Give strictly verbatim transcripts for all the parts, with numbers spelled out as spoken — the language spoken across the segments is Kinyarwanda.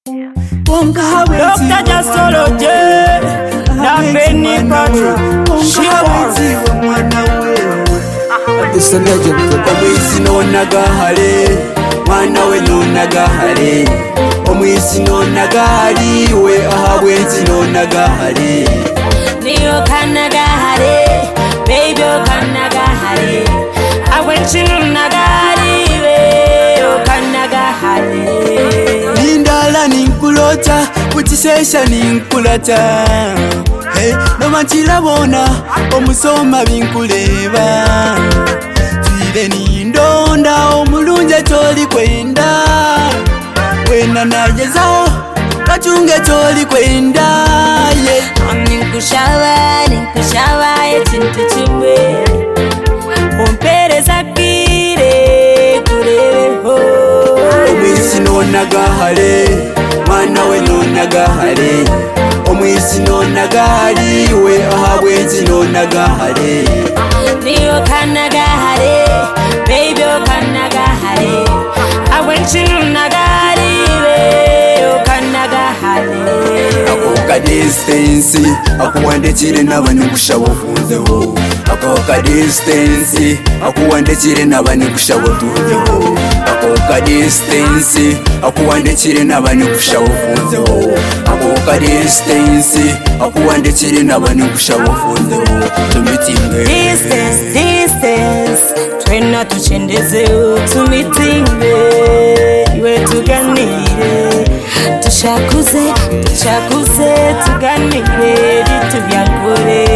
Doctor Jastoloje, na Penny Patrick, she was It's a legend. Omwisi no nagahale, mwana we no nagahale. Omwisi no nagahali, we ahabwenzi no nagahale. Niyo kanagahale, baby o kanagahale. Awenzi no nagahale, we o kanagahale. Nindala ninkulota, kutisesha ninkulata. Hey, no machila bona, omusoma binkuleba. Tuile nindonda, omulunja toli kwenda. Wena najezao, kachunge toli kwenda. Yeah. Ninkushawa, ninkushawa, ekintu kimwe. Ompereza kire kurebeho. Omwisi no nagahale, mwana we no nagahale. Omwisi no nagahali, we ahabwenzi no nagahale. Niyo kanagahale, baby o kanagahale. Awenzi no nagahale, we o kanagahale. Akoka distance, akuwandekire n'abanyakusha bafunzeho. Akoka distance, akuwandekire n'abanyakusha batunzeho. Akoka distance, akuwandekire n'abanyakusha bafunzeho. Akoka distance, akuwandekire n'abanyakusha bafunzeho. Tumitinge Distance, distance, twena tuchendezeho. Tumitinge, iwe tuganire. Tushakuze, tushakuze, tuganire bitu bya kure.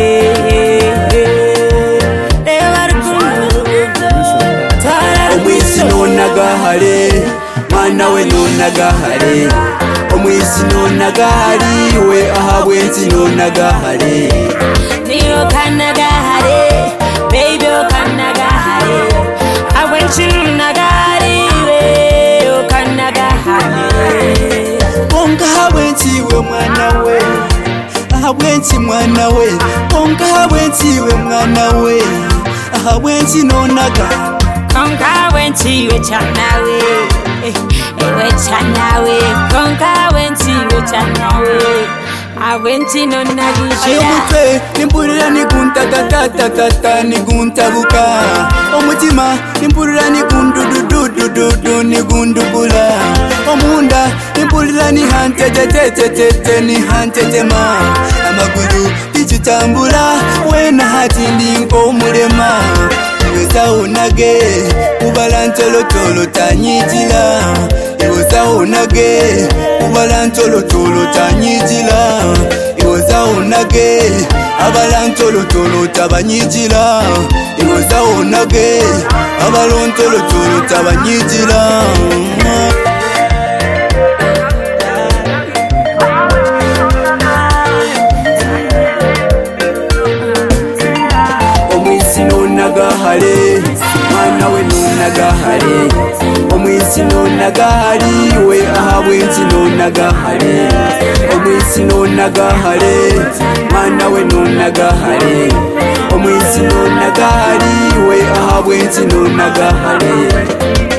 Omwisi no nagahale, mwana we no nagahale. Omwisi no nagahali, we ahabwenzi no nagahale. Niyo kanagahale, baby o kanagahale. Awenzi no nagahale, we o kanagahale. Konka habwenzi we mwana we, ahabwenzi mwana we. Konka habwenzi we mwana we, ahabwenzi no nagahale. Konka wenzi we chanawe, ewe chanawe. Konka wenzi we chanawe, awenzi no nagishira. Ayo mutwe nimpurira niguntatatatatata niguntabuka. Omutima nimpurira nigundudududududu nigundubula. Omunda nimpurira nihantetetetetete nihantetema. Amaguru bichutambula, wena hati ndinko mulema. Iweza unage, ubala ntolotolo tanyitila. Iweza unage, ubala ntolotolo tanyitila. Iweza unage, abala ntolotolo tabanyitila. Iweza unage, abala ntolotolo tabanyitila. Omwisi no nagahale, mwana we no nagahale. Omwisi no nagahali, we ahabwenzi no nagahale. Omwisi no nagahale, mwana we no nagahale. Omwisi no nagahali, we ahabwenzi no nagahale.